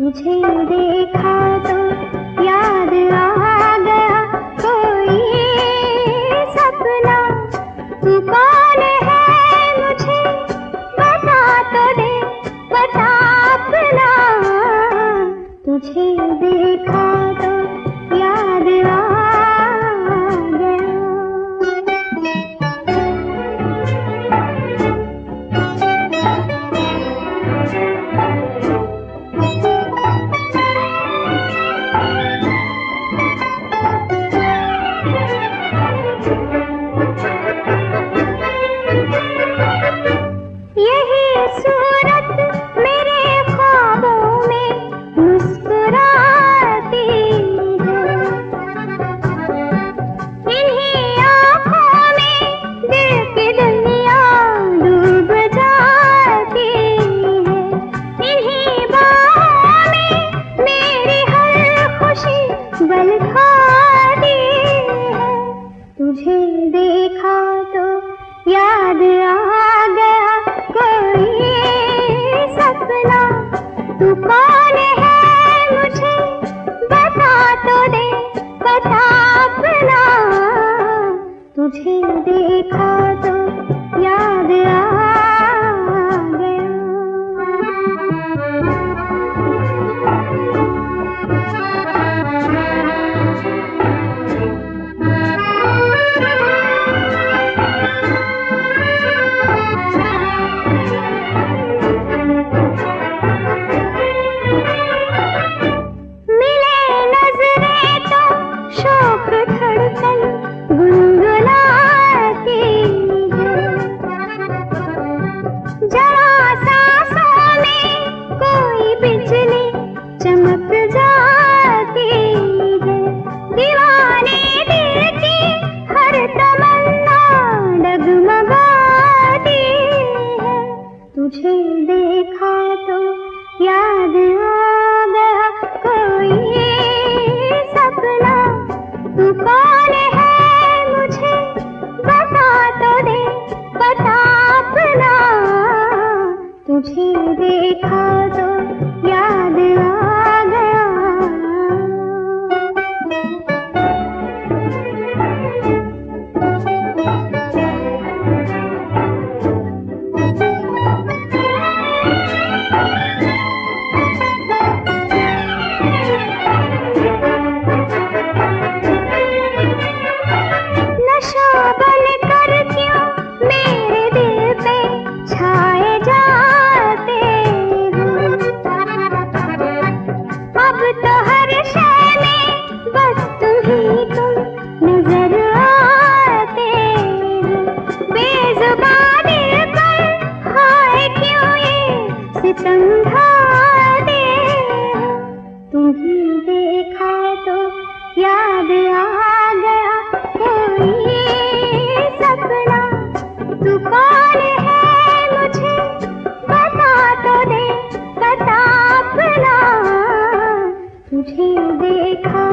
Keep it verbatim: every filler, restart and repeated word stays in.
तुझे देखा तो याद आ गया कोई सपना। तू कौन है मुझे बता तो दे, बता अपना। तुझे देखा तो याद आ तुझे देखा तो याद आ गया कोई सपना। तू कौन है मुझे बता तो दे, बता अपना। तुझे देखा तो याद आ चमक जाती है। दीवाने दिल की हर तमन्ना डगमगाती है। तुझे देखा तो याद आ गया कोई सपना। तू कौन है मुझे बता तो दे, बता अपना। तुझे देखा तो याद आ समझा दे। तुम्हें देखा तो याद आ गया कोई सपना। तू कौन है मुझे बता तो दे, बता अपना। तुझे देखा